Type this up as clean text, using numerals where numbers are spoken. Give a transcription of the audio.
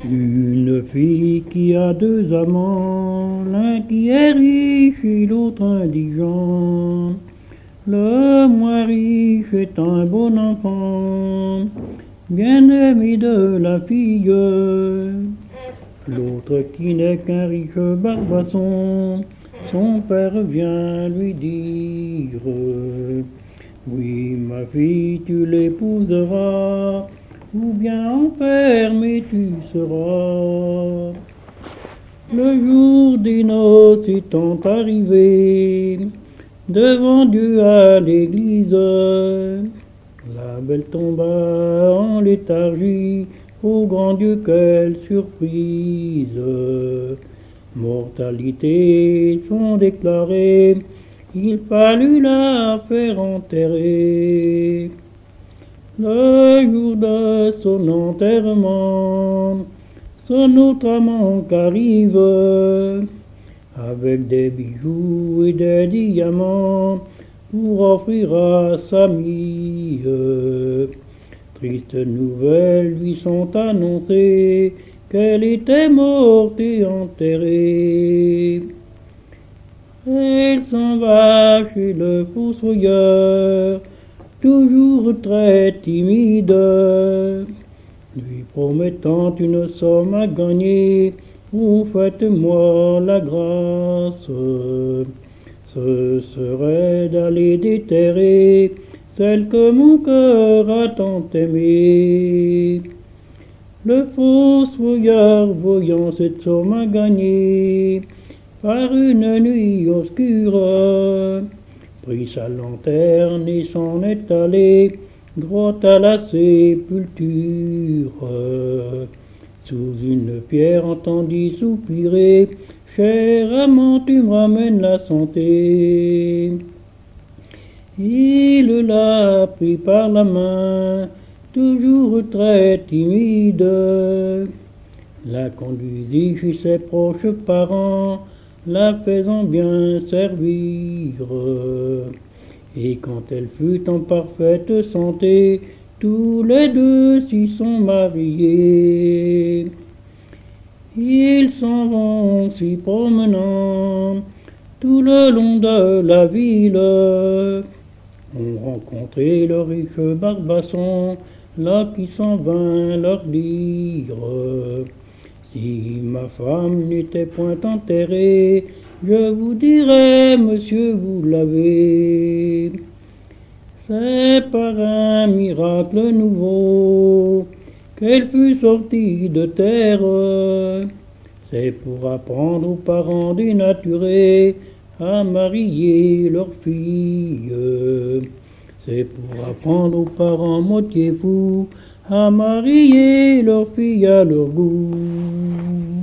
Une fille qui a deux amants, l'un qui est riche et l'autre indigent. Le moins riche est un bon enfant, bien aimé de la fille. L'autre qui n'est qu'un riche barbasson, son père vient lui dire: oui, ma fille, tu l'épouseras, ou bien enfermé tu seras. Le jour des noces étant arrivé, devant Dieu à l'église, la belle tomba en léthargie. Ô grand Dieu, quelle surprise! Mortalité sont déclarées, il fallut la faire enterrer. Le jour de son enterrement, son autre amant qu'arrive, avec des bijoux et des diamants, pour offrir à sa mie. Tristes nouvelles lui sont annoncées, qu'elle était morte et enterrée. Elle s'en va chez le fossoyeur, toujours très timide, lui promettant une somme à gagner. Oh, faites-moi la grâce, ce serait d'aller déterrer celle que mon cœur a tant aimée. Le fossoyeur, voyant cette somme à gagner, par une nuit obscure, prit sa lanterne et s'en est allé droit à la sépulture. Sous une pierre entendit soupirer: cher amant, tu me ramènes la santé. Il l'a pris par la main, toujours très timide, la conduisit chez ses proches parents, la faisant bien servir. Et quand elle fut en parfaite santé, tous les deux s'y sont mariés. Ils s'en vont s'y promenant tout le long de la ville, ont rencontré le riche barbasson, là qui s'en vint leur dire: si ma femme n'était point enterrée, je vous dirais, monsieur, vous l'avez. C'est par un miracle nouveau qu'elle fut sortie de terre. C'est pour apprendre aux parents dénaturés à marier leur fille. C'est pour apprendre aux parents moitié fous à marier leur fille à leur goût.